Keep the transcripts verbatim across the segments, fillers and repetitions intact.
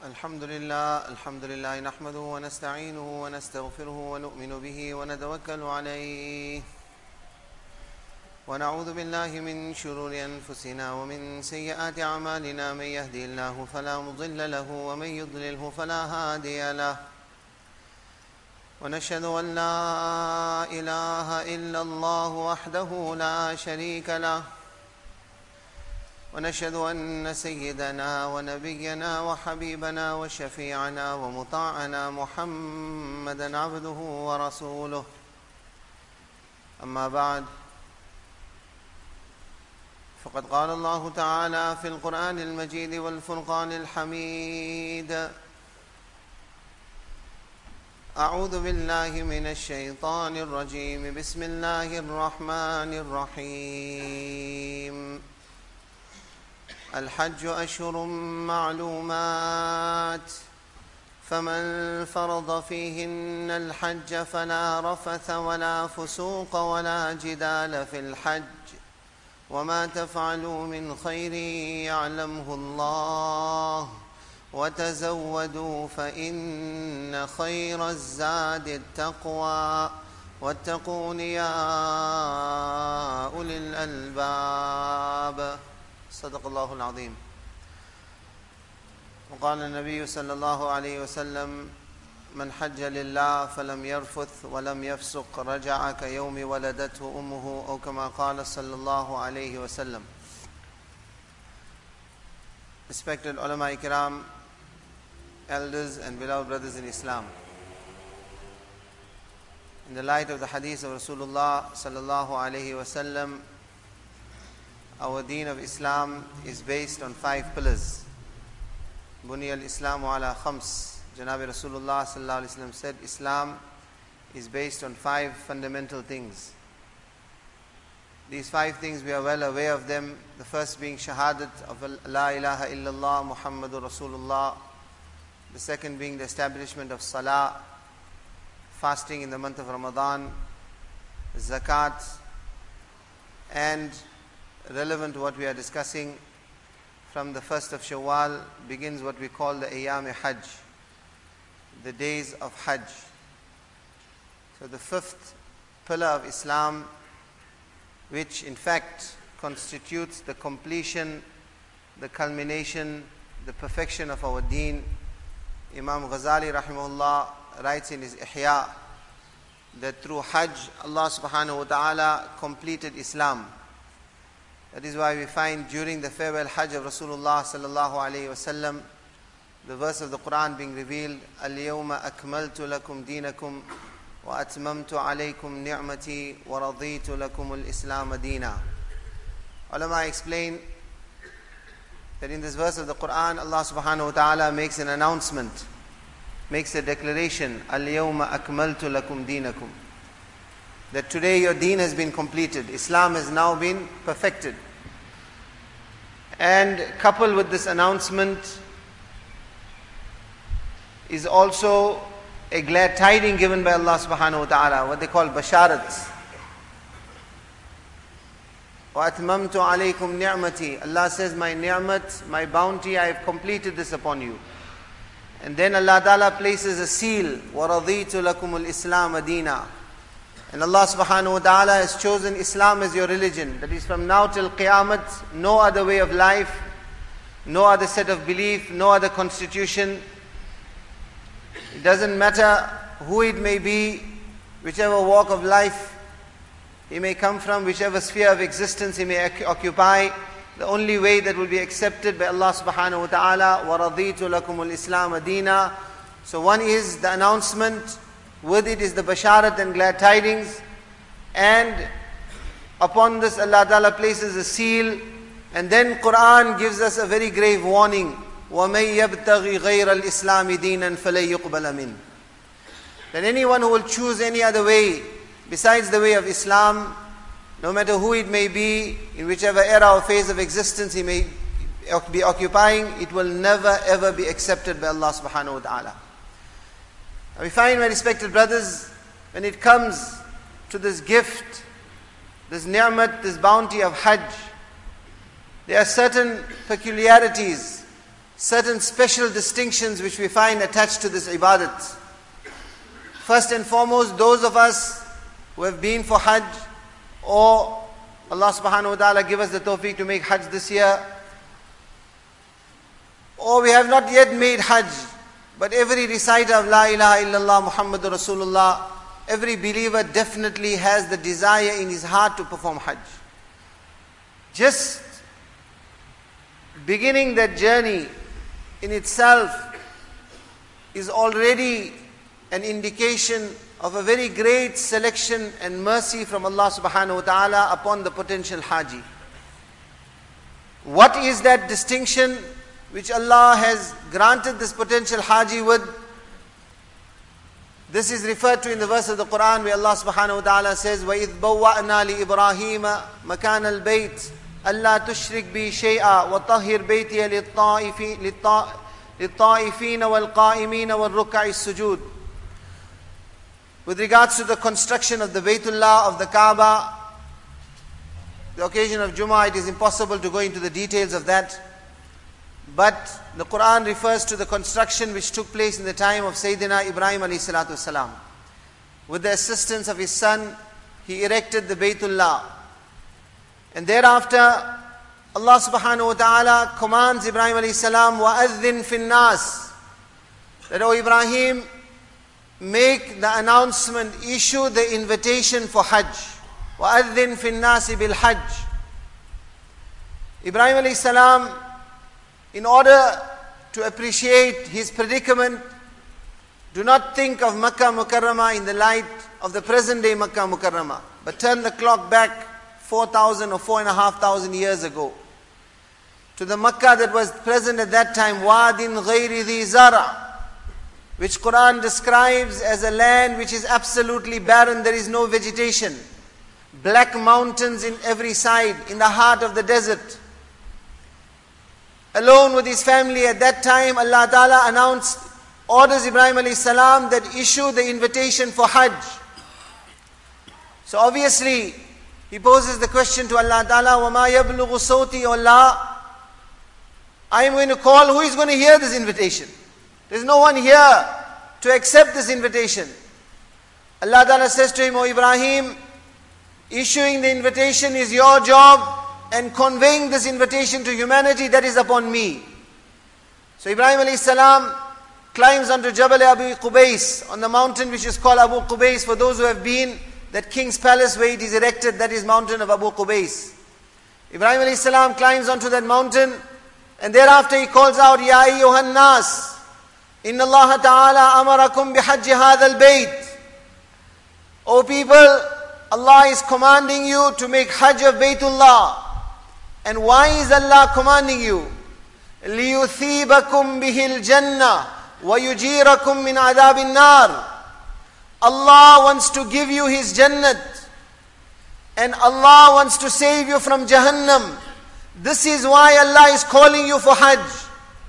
الحمد لله الحمد لله نحمده ونستعينه ونستغفره ونؤمن به ونتوكل عليه ونعوذ بالله من شرور أنفسنا ومن سيئات أعمالنا من يهدي الله فلا مضل له ومن يضلله فلا هادي له ونشهد أن لا إله إلا الله وحده لا شريك له ونشهد أن سيدنا ونبينا وحبيبنا وشفيعنا ومطاعنا محمدا عبده ورسوله أما بعد فقد قال الله تعالى في القرآن المجيد والفرقان الحميد أعوذ بالله من الشيطان الرجيم بسم الله الرحمن الرحيم الحج أشهر معلومات فمن فرض فيهن الحج فلا رفث ولا فسوق ولا جدال في الحج وما تفعلوا من خير يعلمه الله وتزودوا فإن خير الزاد التقوى واتقون يا أولي الألباب صدق الله العظيم. وقال النبي صلى الله عليه وسلم من حج لله فلم يرفث ولم يفسق رجع كيوم ولدته أمه أو كما قال صلى الله عليه وسلم. Respected ulama ikram, elders and beloved brothers in Islam, in the light of the hadith of Rasulullah sallallahu alaihi wasallam, our deen of Islam is based on five pillars. Buniya al-Islamu ala khams. Janabi Rasulullah sallallahu alaihi wasallam said Islam is based on five fundamental things. These five things we are well aware of them. The first being shahadat of la ilaha illallah Muhammadur Rasulullah. The second being the establishment of salah, fasting in the month of Ramadan, zakat, and relevant to what we are discussing, from the first of Shawwal begins what we call the Ayyam-e-Hajj, the days of Hajj. So the fifth pillar of Islam, which in fact constitutes the completion, the culmination, the perfection of our deen. Imam Ghazali rahimahullah writes in his Ihya that through Hajj Allah subhanahu wa ta'ala completed Islam. That is why we find during the farewell Hajj of Rasulullah sallallahu alayhi wasallam, the verse of the Quran being revealed, Al-yawma akmaltu lakum deenakum wa atmamtu alaykum ni'mati wa raditu lakum al-Islam deena. Ulama explain that in this verse of the Quran, Allah subhanahu wa ta'ala makes an announcement, makes a declaration, Al-yawma akmaltu lakum deenakum, that today your deen has been completed. Islam has now been perfected. And coupled with this announcement is also a glad tiding given by Allah subhanahu wa ta'ala, what they call basharat. وَأَتْمَمْتُ عَلَيْكُمْ نِعْمَتِي. Allah says, my ni'mat, my bounty, I have completed this upon you. And then Allah ta'ala places a seal, وَرَضِيتُ لَكُمُ الْإِسْلَامَ دِينًا. And Allah subhanahu wa ta'ala has chosen Islam as your religion. That is, from now till Qiyamah, no other way of life, no other set of belief, no other constitution. It doesn't matter who it may be, whichever walk of life he may come from, whichever sphere of existence he may occupy. The only way that will be accepted by Allah subhanahu wa ta'ala, وَرَضِيتُ لَكُمُ الْإِسْلَامَ دِينًا. So one is the announcement, with it is the basharat and glad tidings, and upon this Allah Ta'ala places a seal, and then Quran gives us a very grave warning, وَمَن يَبْتَغِي غَيْرَ الْإِسْلَامِ دِينًا فَلَن يُقْبَلَ مِنْهُ. That anyone who will choose any other way besides the way of Islam, no matter who it may be, in whichever era or phase of existence he may be occupying, it will never ever be accepted by Allah subhanahu wa ta'ala. We find, my respected brothers, when it comes to this gift, this ni'mat, this bounty of Hajj, there are certain peculiarities, certain special distinctions which we find attached to this ibadat. First and foremost, those of us who have been for Hajj, or Allah subhanahu wa ta'ala give us the tawfiq to make Hajj this year, or we have not yet made Hajj, but every reciter of La ilaha illallah Muhammadur Rasulullah, every believer definitely has the desire in his heart to perform Hajj. Just beginning that journey in itself is already an indication of a very great selection and mercy from Allah subhanahu wa ta'ala upon the potential Haji. What is that distinction which Allah has granted this potential Haji with? This is referred to in the verse of the Quran where Allah subhanahu wa ta'ala says, وَإِذْ بَوَّأْنَا لِإِبْرَاهِيمَ مَكَانَ الْبَيْتِ أَلَّا تُشْرِكْ بِي شَيْئًا وَطَهِّرْ بَيْتِيَ لِلطَّائِفِينَ وَالْقَائِمِينَ وَالرُّكَّعِ السُّجُودِ. With regards to the construction of the Baytullah, of the Kaaba, the occasion of Jummah, it is impossible to go into the details of that. But the Quran refers to the construction which took place in the time of Sayyidina Ibrahim alayhi salatu wasalam. With the assistance of his son, he erected the Baytullah. And thereafter, Allah subhanahu wa ta'ala commands Ibrahim alayhi salam, وَأَذِّن فِي النَّاسِ, that, O Ibrahim, make the announcement, issue the invitation for Hajj. وَأَذِّن فِي النَّاسِ بِالْحَجِّ. Ibrahim alayhi salam, in order to appreciate his predicament, do not think of Makkah Mukarramah in the light of the present day Makkah Mukarramah, but turn the clock back four thousand or four and a half thousand years ago to the Makkah that was present at that time, Wadin Ghairi Dhi Zara, which Quran describes as a land which is absolutely barren, there is no vegetation, black mountains in every side, in the heart of the desert. Alone with his family at that time, Allah Ta'ala announced, orders Ibrahim alayhi salam that issue the invitation for Hajj. So obviously, he poses the question to Allah Ta'ala, وَمَا يَبْلُغُ صَوْتِي, O Allah, I am going to call, who is going to hear this invitation? There is no one here to accept this invitation. Allah Ta'ala says to him, O Ibrahim, issuing the invitation is your job, and conveying this invitation to humanity, that is upon me. So Ibrahim alayhi salam climbs onto Jabal Abu Qubais, on the mountain which is called Abu Qubais. For those who have been, that king's palace where it is erected, that is mountain of Abu Qubais. Ibrahim alayhi salam climbs onto that mountain, and thereafter he calls out, Ya ayyuhan nas, inna Allah ta'ala amarakum bihajji hadha al-bayt. O people, Allah is commanding you to make Hajj of Baytullah. And why is Allah commanding you? لِيُثِيبَكُمْ بِهِ الْجَنَّةِ وَيُجِيرَكُمْ مِنْ عَذَابِ النَّارِ. Allah wants to give you His Jannat, and Allah wants to save you from Jahannam. This is why Allah is calling you for Hajj.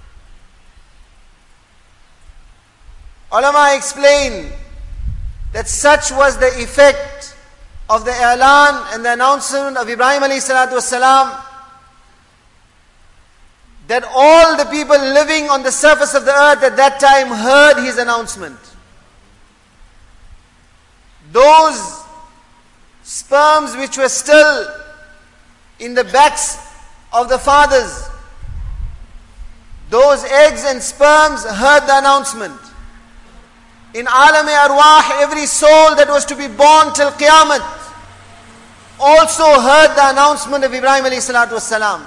Ulama explain that such was the effect of the i'lan and the announcement of Ibrahim alayhi salatu wasalam, that all the people living on the surface of the earth at that time heard his announcement. Those sperms which were still in the backs of the fathers, those eggs and sperms heard the announcement. In Alam-e-Arwah, every soul that was to be born till Qiyamah also heard the announcement of Ibrahim alayhi salatu wasalam.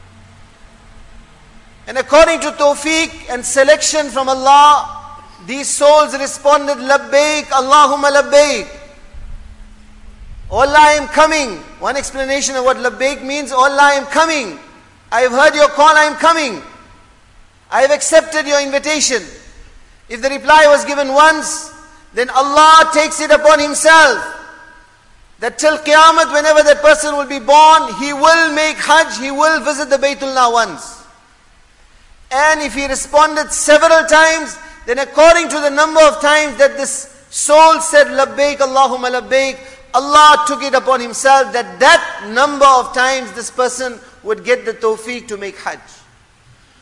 And according to tawfiq and selection from Allah, these souls responded, Labbaik, Allahumma Labbaik. Oh Allah, I am coming. One explanation of what Labbaik means, Oh Allah, I am coming. I have heard your call, I am coming. I have accepted your invitation. If the reply was given once, then Allah takes it upon Himself that till Qiyamah, whenever that person will be born, he will make Hajj, he will visit the Baytullah once. And if he responded several times, then according to the number of times that this soul said, Labbaik, Allahumma Labbaik, Allah took it upon Himself that that number of times this person would get the tawfiq to make Hajj.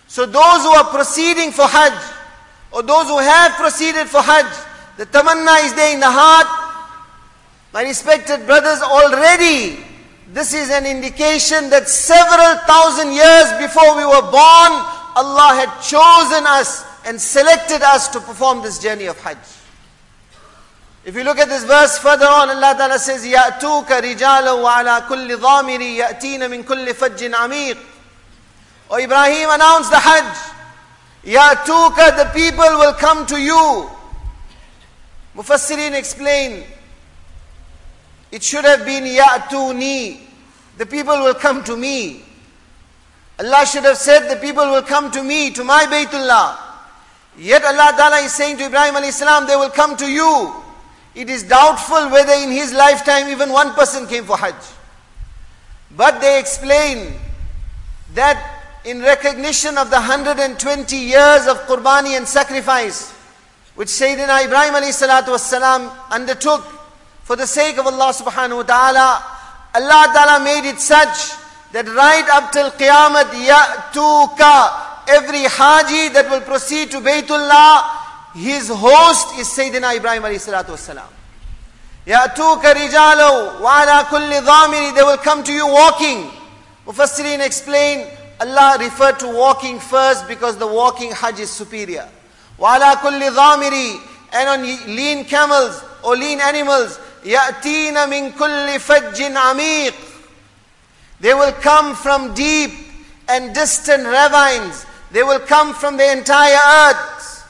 So those who are proceeding for Hajj, or those who have proceeded for Hajj, the tamanna is there in the heart. My respected brothers, already this is an indication that several thousand years before we were born, Allah had chosen us and selected us to perform this journey of Hajj. If you look at this verse further on, Allah Ta'ala says, يَأْتُوكَ رِجَالًا وَعَلَى كُلِّ ضَامِرِ يَأْتِينَ مِنْ كُلِّ فَجٍّ عَمِيقٍ. Or Ibrahim announced the Hajj. يَأْتُوكَ, the people will come to you. Mufassirin explain, it should have been يَأْتُونِي, the people will come to me. Allah should have said, the people will come to me, to my Baytullah. Yet Allah Ta'ala is saying to Ibrahim alayhi salam, they will come to you. It is doubtful whether in his lifetime even one person came for Hajj. But they explain that in recognition of the one hundred twenty years of Qurbani and sacrifice, which Sayyidina Ibrahim alayhi salatu wassalam undertook for the sake of Allah subhanahu wa ta'ala, Allah Ta'ala made it such that right up till Qiyamah, Ya'tuka, every Haji that will proceed to Baytullah, his host is Sayyidina Ibrahim alayhi salatu wassalam. Ya'tuka rijalu wa ala kulli dhamiri, they will come to you walking. Mufassirin explain, Allah referred to walking first because the walking Hajj is superior. Wa ala kulli dhamiri, and on lean camels or lean animals, ya'tina min kulli fajjin amiq. They will come from deep and distant ravines. They will come from the entire earth.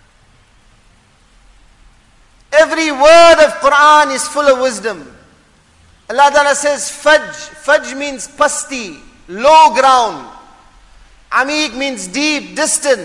Every word of Quran is full of wisdom. Allah Ta'ala says fajj. Fajj means pasti, low ground. Amiq means deep, distant.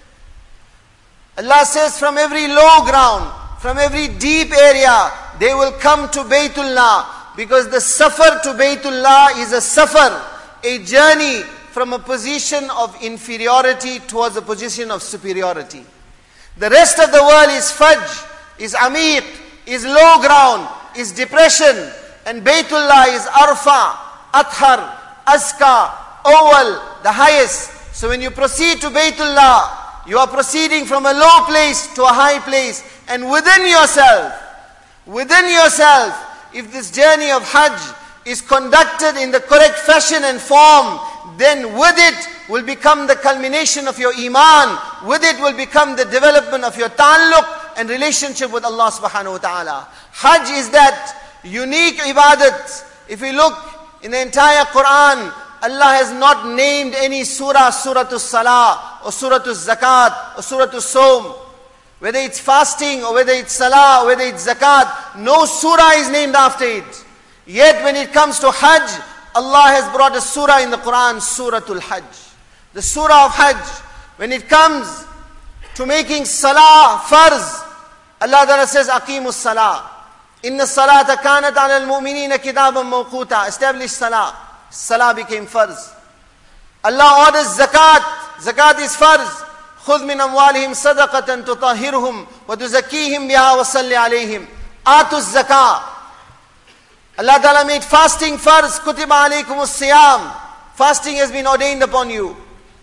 Allah says from every low ground, from every deep area, they will come to Baytullah, because the safar to Baytullah is a safar, a journey from a position of inferiority towards a position of superiority. The rest of the world is fajj, is amiq, is low ground, is depression, and Baytullah is arfa, athar, aska, oval, the highest. So when you proceed to Baytullah, you are proceeding from a low place to a high place. And within yourself, within yourself, if this journey of Hajj is conducted in the correct fashion and form, then with it will become the culmination of your iman. With it will become the development of your ta'alluq and relationship with Allah subhanahu wa ta'ala. Hajj is that unique ibadat. If we look in the entire Quran, Allah has not named any surah, Suratul Salah, or Suratul Zakat, or Suratul Sawm. Whether it's fasting, or whether it's Salah, or whether it's Zakat, no surah is named after it. Yet when it comes to Hajj, Allah has brought a surah in the Quran, Suratul Hajj. The surah of Hajj. When it comes to making Salah farz, Allah Ta'ala says, Aqimus Salah. Inna salata kanat ala al-mu'minina kitaban mawquta. Establish Salah. Salah became farz. Allah orders zakat. Zakat is farz. خُذْ مِنْ أَمْوَالِهِمْ صَدَقَةً تُطَهِّرُهُمْ وَتُزَكِّيهِمْ بِهَا وَصَلِّ عَلَيْهِمْ. آتُوا الزَّكَاةِ. Allah Ta'ala made fasting farz. كُتِبَ عَلَيْكُمُ الصِّيَامِ. Fasting has been ordained upon you.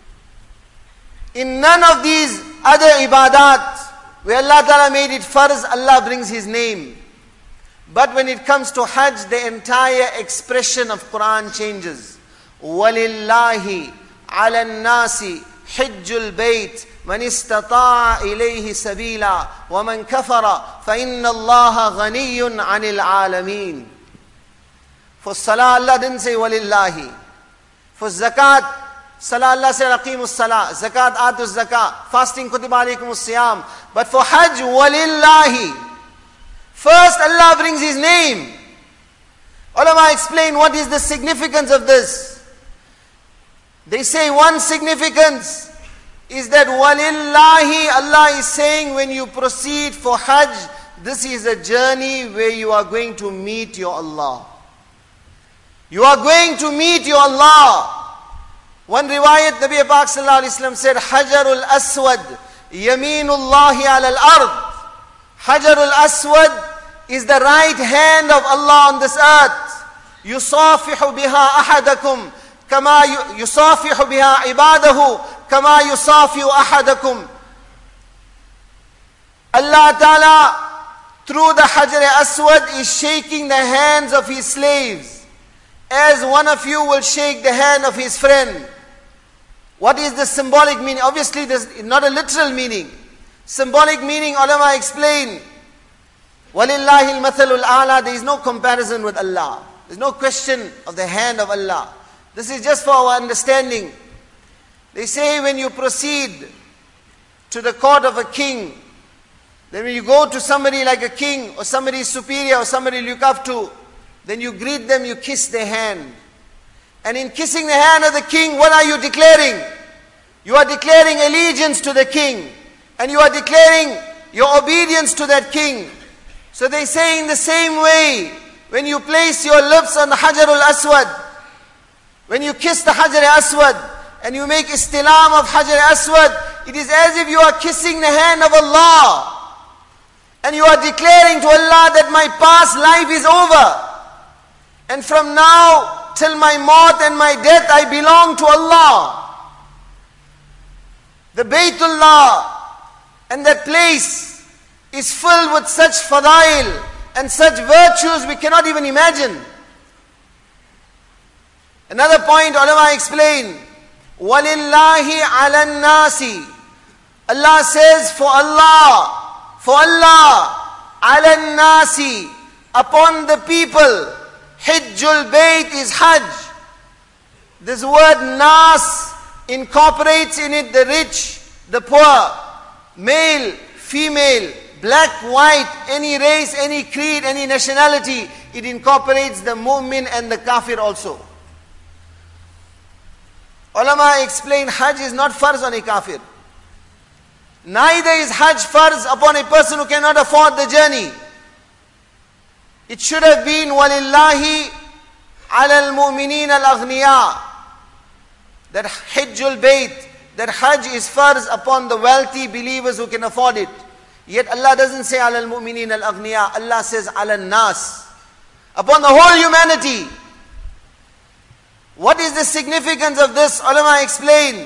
In none of these other ibadat, where Allah Ta'ala made it farz, Allah brings His name. But when it comes to Hajj, the entire expression of Quran changes. وَلِلَّهِ عَلَى النَّاسِ حِجُّ الْبَيْتِ مَنِ اسْتَطَاعَ إِلَيْهِ سَبِيلًا وَمَنْ كَفَرَ فَإِنَّ اللَّهَ غَنِيٌّ عَنِ الْعَالَمِينَ. For Salah, Allah didn't say وَلِلَّهِ. For Zakat, Salah, Allah said Aqimus Salah. Zakat, Atus Zakat. Fasting, Kutiba alaykumus Siyam. But for Hajj, وَلِلَّهِ. First, Allah brings His name. Ulama explain what is the significance of this. They say one significance is that walillahi, Allah is saying when you proceed for Hajj, this is a journey where you are going to meet your Allah. You are going to meet your Allah. One riwayat, Nabi Pak Sallallahu Alaihi Wasallam said, Hajarul Aswad, Yaminullahi ala al-ard. Hajarul Aswad is the right hand of Allah on this earth. يُصَافِحُ بِهَا أَحَدَكُمْ كما يصافح بها عباده كما يصافح أحدكم. Allah Ta'ala, through the Hajar Aswad, is shaking the hands of His slaves, as one of you will shake the hand of his friend. What is the symbolic meaning? Obviously, this is not a literal meaning. Symbolic meaning, ulama explain. وَلِلَّهِ الْمَثَلُ الْأَعْلَى. There is no comparison with Allah. There is no question of the hand of Allah. This is just for our understanding. They say when you proceed to the court of a king, then when you go to somebody like a king, or somebody superior, or somebody you look up to, then you greet them, you kiss their hand. And in kissing the hand of the king, what are you declaring? You are declaring allegiance to the king. And you are declaring your obedience to that king. So they say in the same way, when you place your lips on the Hajarul Aswad, when you kiss the Hajar Aswad, and you make istilam of Hajar Aswad, it is as if you are kissing the hand of Allah. And you are declaring to Allah that my past life is over. And from now till my maut and my death, I belong to Allah. The Baytullah and that place is filled with such fadail and such virtues we cannot even imagine. Another point, ulama explain, وَلِلَّهِ عَلَى النَّاسِ. Allah says, for Allah, for Allah, عَلَى النَّاسِ, upon the people, Hajjul Bayt is Hajj. This word Nas incorporates in it the rich, the poor, male, female, black, white, any race, any creed, any nationality. It incorporates the mu'min and the kafir also. Ulama explain Hajj is not farz on a kafir. Neither is Hajj farz upon a person who cannot afford the journey. It should have been وَلِلَّهِ عَلَى الْمُؤْمِنِينَ الْأَغْنِيَاءِ. That Hajjul Bayt, that Hajj is farz upon the wealthy believers who can afford it. Yet Allah doesn't say عَلَى الْمُؤْمِنِينَ الْأَغْنِيَاءِ. Allah says عَلَى النَّاسِ, upon the whole humanity. What is the significance of this? Ulama explain.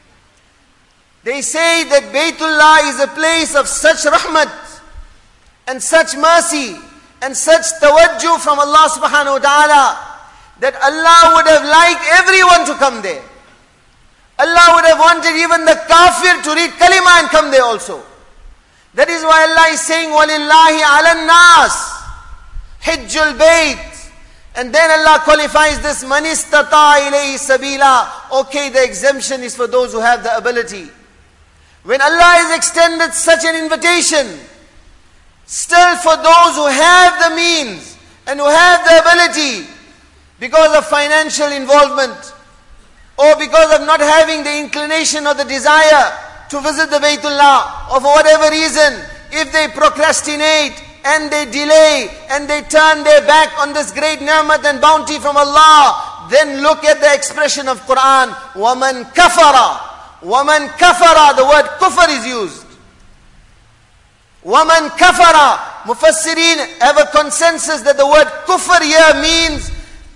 They say that Baytullah is a place of such rahmat and such mercy and such tawajjuh from Allah subhanahu wa ta'ala, that Allah would have liked everyone to come there. Allah would have wanted even the kafir to read kalima and come there also. That is why Allah is saying, وَلِلَّهِ عَلَى النَّاسِ Hajjul Bayt. And then Allah qualifies this, مَنِ اسْتَطَاعَ إِلَيْهِ سَبِيلًا. Okay, the exemption is for those who have the ability. When Allah has extended such an invitation, still for those who have the means and who have the ability, because of financial involvement, or because of not having the inclination or the desire to visit the Baytullah, or for whatever reason, if they procrastinate and they delay and they turn their back on this great ni'mat and bounty from Allah, then look at the expression of Quran, وَمَنْ كَفَرَ. وَمَنْ كَفَرَ, the word kufr is used. وَمَنْ كَفَرَ. Mufassirin have a consensus that the word kufr here means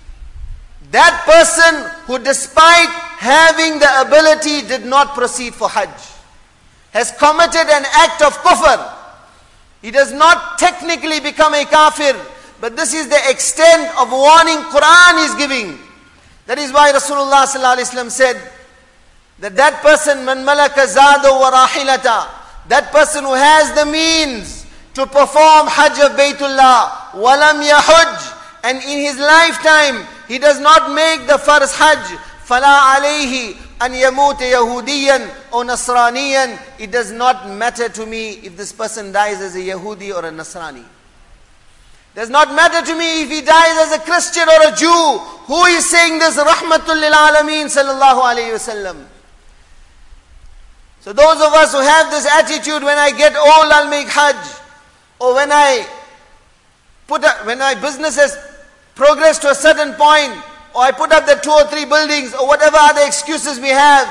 that person who, despite having the ability, did not proceed for Hajj, has committed an act of kufr. He does not technically become a kafir, but this is the extent of warning Quran is giving. That is why Rasulullah sallallahu alaihi wasallam said that that person, man malaka zado wa rahilata, that person who has the means to perform Hajj of Baytullah, walam yahujj, and in his lifetime he does not make the first Hajj, fala alayhi an yamut yahudiyan or nasraniyan. It does not matter to me if this person dies as a Yahudi or a Nasrani. Does not matter to me if he dies as a Christian or a Jew. Who is saying this? Rahmatul lil alameen sallallahu alayhi wasallam. So those of us who have this attitude, when I get old I'll make Hajj, or when I put a, when my business has progressed to a certain point, or I put up the two or three buildings, or whatever other excuses we have,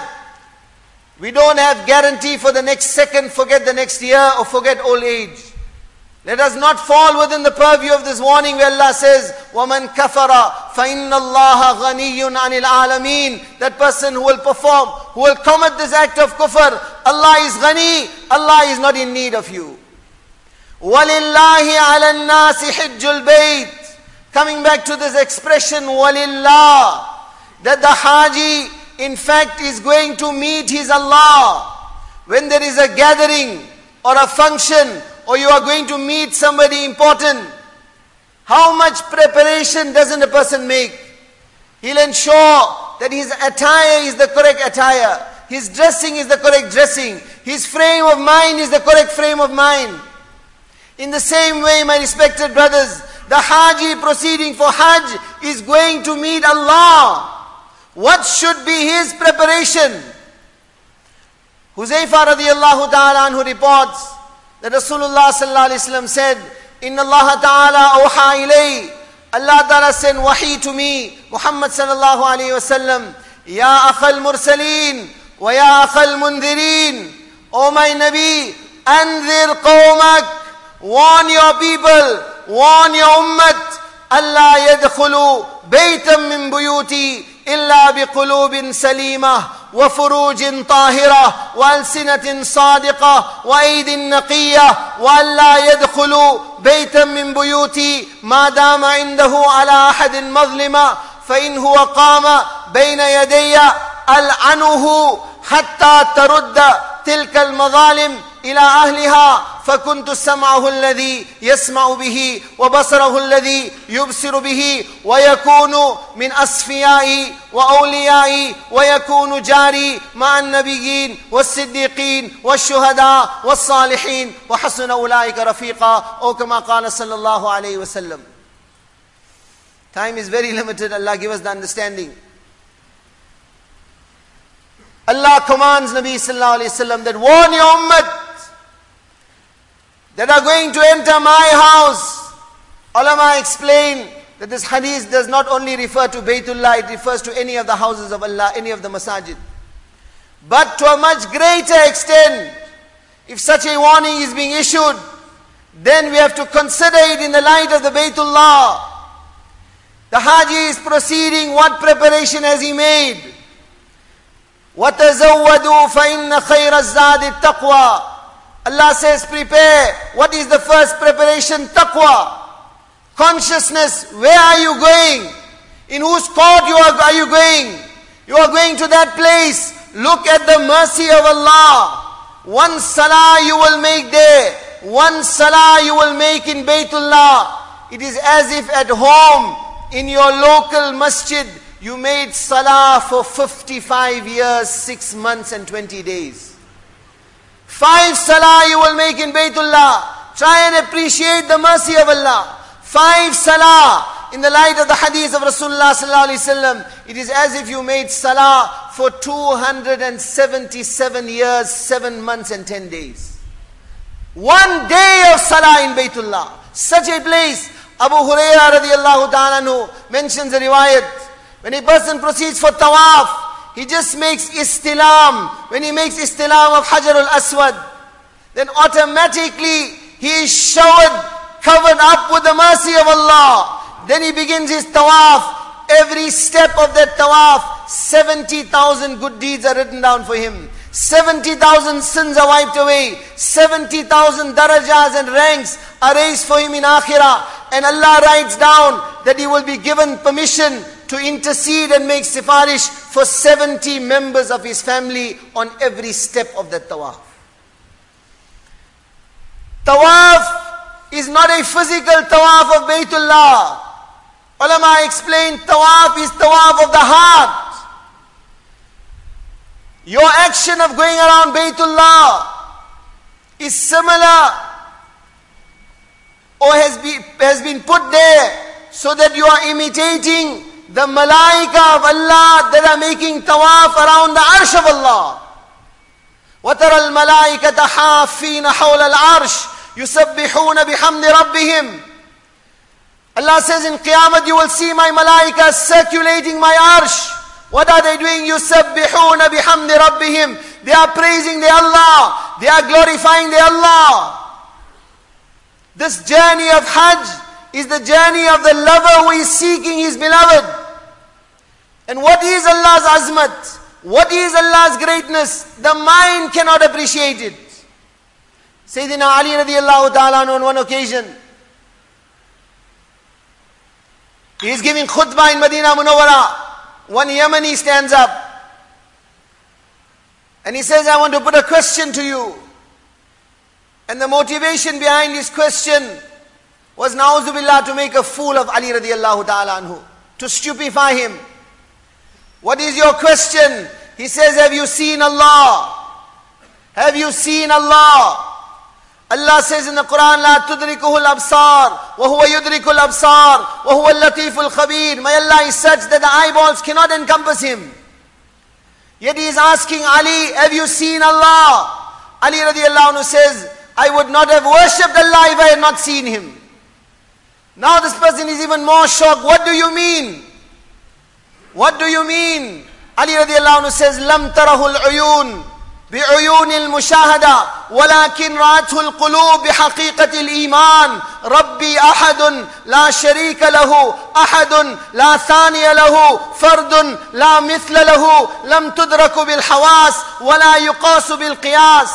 we don't have guarantee for the next second, forget the next year, or forget old age. Let us not fall within the purview of this warning where Allah says, وَمَنْ كَفَرَ فَإِنَّ اللَّهَ غَنِيٌّ عَنِ الْعَالَمِينَ. That person who will perform, who will commit this act of kufr, Allah is ghani, Allah is not in need of you. وَلِلَّهِ عَلَى النَّاسِ حِجُّ الْبَيْتِ. Coming back to this expression, وَلِلَّهِ, that the Haji in fact is going to meet his Allah. When there is a gathering or a function, or you are going to meet somebody important, how much preparation doesn't a person make? He'll ensure that his attire is the correct attire, his dressing is the correct dressing, his frame of mind is the correct frame of mind. In the same way, my respected brothers, the Haji proceeding for Hajj is going to meet Allah. What should be his preparation? Huzaifa radiallahu ta'ala anhu reports that Rasulullah sallallahu alayhi wa sallam said, Inna Allah ta'ala awha ilay. Allah ta'ala sent wahi to me, Muhammad sallallahu alayhi wa sallam, Ya akhal mursaleen, wa ya akhal mundhirin. O my Nabi, anzir qawmak, warn your people, warn your ummat, Allah yadkhulu baytam min buyuti illa biqulubin salimah. وفروج طاهرة وألسنة صادقة وأيد نقية وألا يدخل بيتا من بيوتي ما دام عنده على أحد مظلمة فإن هو قام بين يدي ألعنه حتى ترد تلك المظالم إلى أهلها فكنت سمعه الذي يسمع به وبصره الذي يبصر به ويكون من أصفيائي وأوليائي ويكون جاري مع النبيين والصديقين والشهداء والصالحين وحسن أولئك رفيقا, أو كما قال صلى الله عليه وسلم. Time is very limited. Allah give us the understanding. Allah commands Nabi sallallahu alayhi wa sallam that warn your ummah that are going to enter my house. Ulama explain that this hadith does not only refer to Baytullah, it refers to any of the houses of Allah, any of the masajid. But to a much greater extent, if such a warning is being issued, then we have to consider it in the light of the Baytullah. The Haji is proceeding, what preparation has he made? وَتَزَوَّدُوا فَإِنَّ خَيْرَ الزَّادِ التَّقْوَى. Allah says, prepare. What is the first preparation? Taqwa. Consciousness. Where are you going? In whose court you are, are you going? You are going to that place. Look at the mercy of Allah. One salah you will make there. One salah you will make in Baytullah. It is as if at home, in your local masjid, you made salah for fifty-five years, six months and twenty days. Five salah you will make in Baytullah. Try and appreciate the mercy of Allah. Five salah in the light of the hadith of Rasulullah sallallahu alaihi wasallam. It is as if you made salah for two hundred seventy-seven years, seven months and ten days. One day of salah in Baytullah. Such a place. Abu Hurairah radiallahu ta'ala anhu mentions a riwayat. When a person proceeds for tawaf, he just makes istilam. When he makes istilam of Hajar al-Aswad, then automatically he is showered, covered up with the mercy of Allah. Then he begins his tawaf. Every step of that tawaf, seventy thousand good deeds are written down for him. seventy thousand sins are wiped away. seventy thousand darajas and ranks are raised for him in akhirah. And Allah writes down that he will be given permission to intercede and make sifarish for seventy members of his family on every step of that tawaf. Tawaf is not a physical tawaf of Baytullah. Ulama explained tawaf is tawaf of the heart. Your action of going around Baytullah is similar or has been, has been put there so that you are imitating the malaika of Allah that are making tawaf around the arsh of Allah. وَتَرَى الْمَلَائِكَةَ حَافِّينَ حَوْلَ الْعَرْشِ يُسَبِّحُونَ بِحَمْدِ رَبِّهِمْ. Allah says in Qiyamah you will see my malaika circulating my arsh. What are they doing? يُسَبِّحُونَ بِحَمْدِ رَبِّهِمْ. They are praising their Allah. They are glorifying their Allah. This journey of Hajj is the journey of the lover who is seeking his beloved. And what is Allah's azmat? What is Allah's greatness? The mind cannot appreciate it. Sayyidina Ali radiallahu ta'ala on one occasion, he is giving khutbah in Medina Munawwara. One Yemeni stands up and he says, I want to put a question to you. And the motivation behind his question was na'uzubillah, to make a fool of Ali radiallahu ta'ala anhu, to stupefy him. What is your question? He says, have you seen Allah? Have you seen Allah? Allah says in the Quran, لا تدركه الأبصار وهو يدرك الأبصار وهو اللطيف الخبير. My Allah is such that the eyeballs cannot encompass him. Yet he is asking Ali, have you seen Allah? Ali radiallahu anhu says, I would not have worshipped Allah if I had not seen him. Now this person is even more shocked. What do you mean? What do you mean? Ali radiallahu anhu says, لم تره العيون بعيون المشاهدة ولكن رأته القلوب بحقيقة الإيمان. ربي أحد لا شريك له أحد لا ثاني له فرد لا مثل له لم تدرك بالحواس ولا يقاس بالقياس.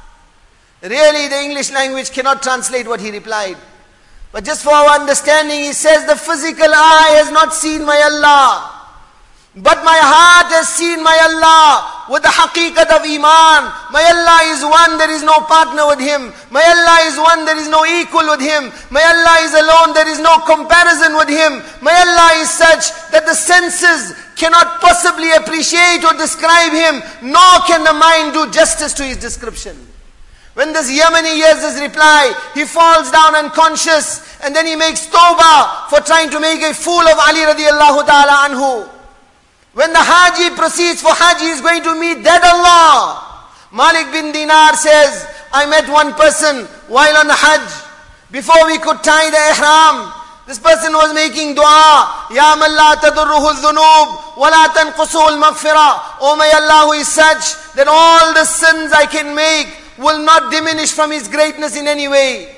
Really, the English language cannot translate what he replied. But just for our understanding, he says, the physical eye has not seen my Allah, but my heart has seen my Allah with the haqiqat of Iman. My Allah is one, there is no partner with Him. My Allah is one, there is no equal with Him. My Allah is alone, there is no comparison with Him. My Allah is such that the senses cannot possibly appreciate or describe Him, nor can the mind do justice to His description. When this Yemeni hears his reply, he falls down unconscious, and then he makes tawbah for trying to make a fool of Ali radiallahu ta'ala anhu. When the Haji proceeds for Hajj, he is going to meet that Allah. Malik bin Dinar says, I met one person while on the Hajj. Before we could tie the ihram, this person was making dua. Ya man la tadurruhu al-dhunub wa la tanqusuhu al-maghfirah. Oh my Allah, who is such that all the sins I can make will not diminish from His greatness in any way.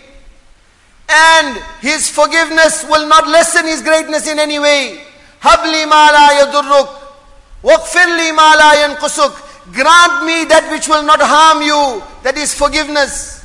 And His forgiveness will not lessen His greatness in any way. Habli ma la yadurruk. Waqfirli ma la yanqusuk. Grant me that which will not harm you, that is forgiveness.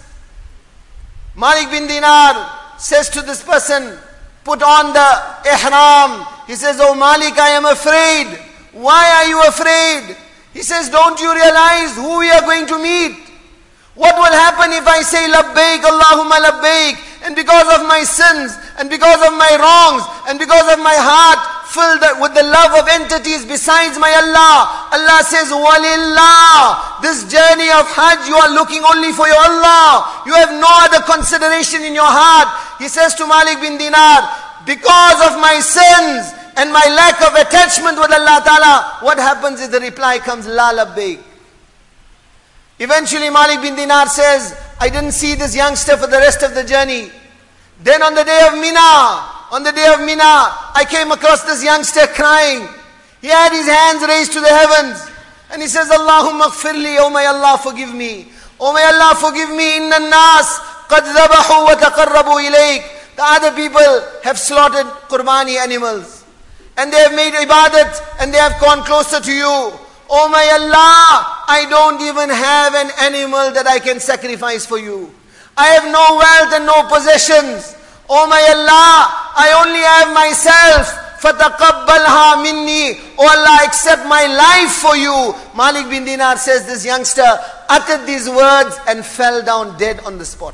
Malik bin Dinar says to this person, put on the ihram. He says, oh Malik, I am afraid. Why are you afraid? He says, don't you realize who we are going to meet? What will happen if I say labbaik Allahumma labbaik, and because of my sins, and because of my wrongs, and because of my heart filled with the love of entities besides my Allah, Allah says, walillah, this journey of Hajj you are looking only for your Allah. You have no other consideration in your heart. He says to Malik bin Dinar, because of my sins and my lack of attachment with Allah Ta'ala, what happens is the reply comes, la labbaik. Eventually Malik bin Dinar says, I didn't see this youngster for the rest of the journey. Then on the day of Mina, on the day of Mina, I came across this youngster crying. He had his hands raised to the heavens. And he says, Allahumma gfirli, oh my Allah, forgive me. Oh my Allah, forgive me. Inna nas qad dhabahu wa taqarrabu ilayk. The other people have slaughtered qurbani animals. And they have made ibadat, and they have gone closer to you. Oh my Allah, I don't even have an animal that I can sacrifice for you. I have no wealth and no possessions. Oh my Allah, I only have myself. فَتَقَبَّلْهَا مِنِّي. Oh Allah, accept my life for you. Malik bin Dinar says this youngster uttered these words and fell down dead on the spot.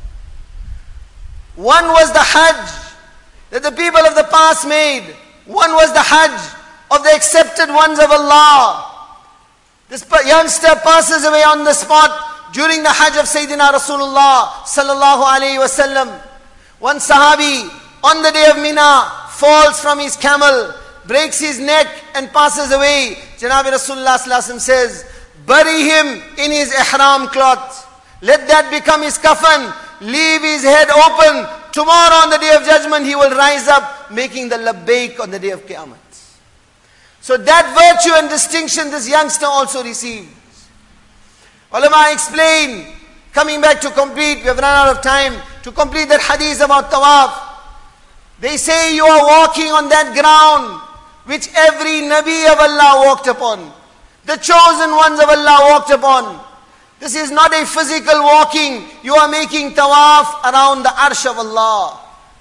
One was the Hajj that the people of the past made. One was the Hajj of the accepted ones of Allah. This youngster passes away on the spot during the Hajj of Sayyidina Rasulullah sallallahu alayhi wa sallam. One Sahabi on the day of Mina falls from his camel, breaks his neck and passes away. Janabi Rasulullah sallallahu alayhi wa sallam says, bury him in his ihram cloth. Let that become his kafan. Leave his head open. Tomorrow on the day of judgment he will rise up making the labbaik on the day of Qiyamah. So that virtue and distinction this youngster also received. Ulama explain, coming back to complete, we have run out of time. to complete that hadith about tawaf. They say you are walking on that ground which every Nabi of Allah walked upon. The chosen ones of Allah walked upon. This is not a physical walking. You are making tawaf around the arsh of Allah.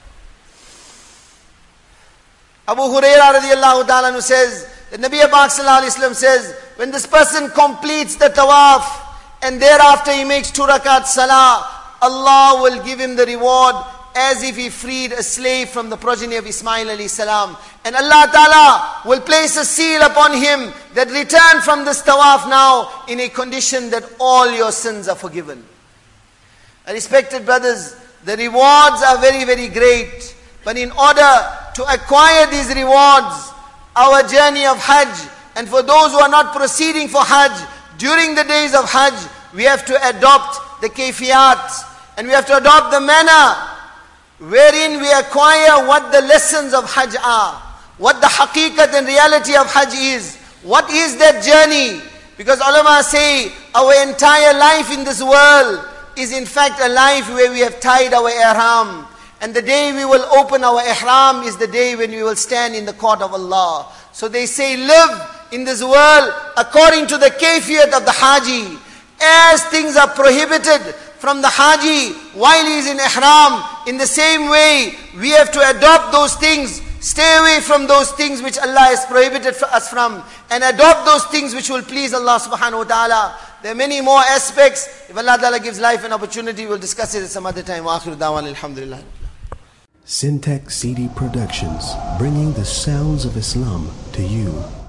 Abu Hurairah radiallahu ta'ala anhu says, the Nabi Pak sallallahu alayhi wa sallam says, when this person completes the tawaf and thereafter he makes two rakat salah, Allah will give him the reward as if he freed a slave from the progeny of Ismail alayhi salam. And Allah Ta'ala will place a seal upon him that return from this tawaf now in a condition that all your sins are forgiven. And respected brothers, the rewards are very, very great. But in order to acquire these rewards, our journey of Hajj, and for those who are not proceeding for Hajj, during the days of Hajj, we have to adopt the kayfiyat, and we have to adopt the manner wherein we acquire what the lessons of Hajj are, what the haqiqat and reality of Hajj is. What is that journey? Because ulama say our entire life in this world is in fact a life where we have tied our ihram. And the day we will open our ihram is the day when we will stand in the court of Allah. So they say live in this world according to the kayfiyat of the haji. As things are prohibited from the haji while he is in ihram, in the same way we have to adopt those things, stay away from those things which Allah has prohibited for us from, and adopt those things which will please Allah subhanahu wa ta'ala. There are many more aspects. If Allah ta'ala gives life and opportunity, we'll discuss it at some other time. Wa akhiru da'wan alhamdulillah. Syntax C D Productions, bringing the sounds of Islam to you.